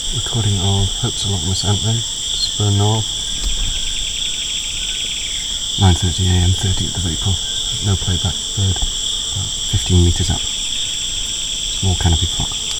Recording of Hope's Allotmus Antling, Spur Knoll, 9:30am, 30th of April. No playback bird, about 15 metres up. Small canopy flock.